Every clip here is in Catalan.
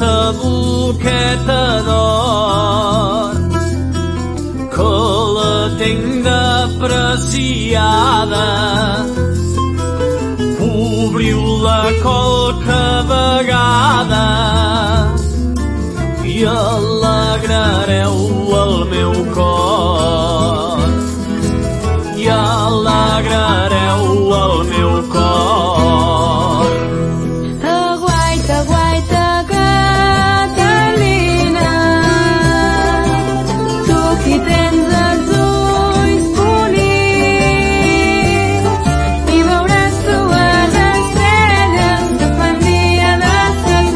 sa boqueta d'or, que la tinc d'apreciada. Obriu-la qualque vegada i alegrareu el meu cor, i alegrareu el meu cor. Aguaita, guaita, Catalina, tu qui tens els ulls bonits i veuràs dues estrelles que fan dia de ses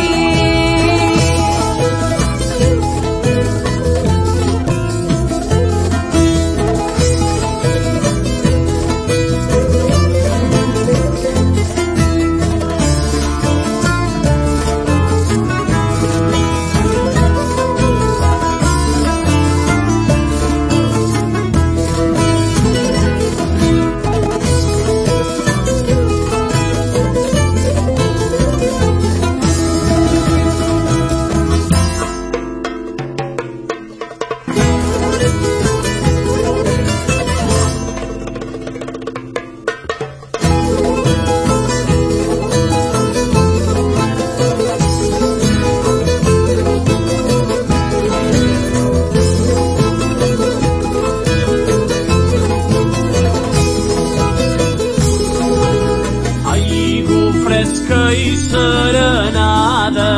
fresca i serenada,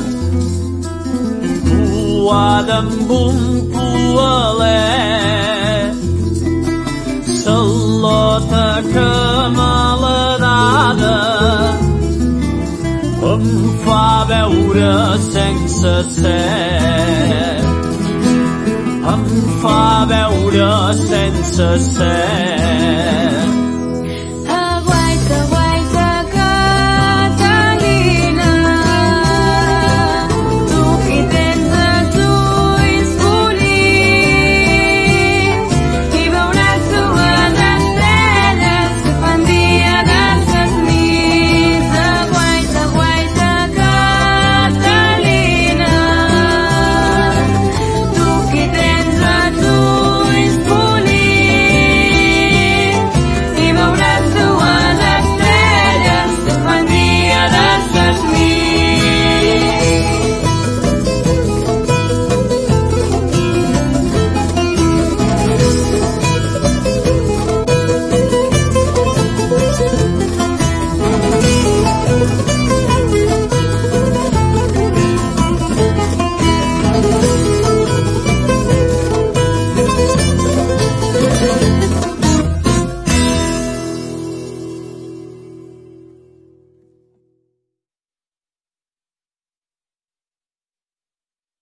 suada amb un poalet, salota que maledada em fa veure sense set, em fa veure sense set.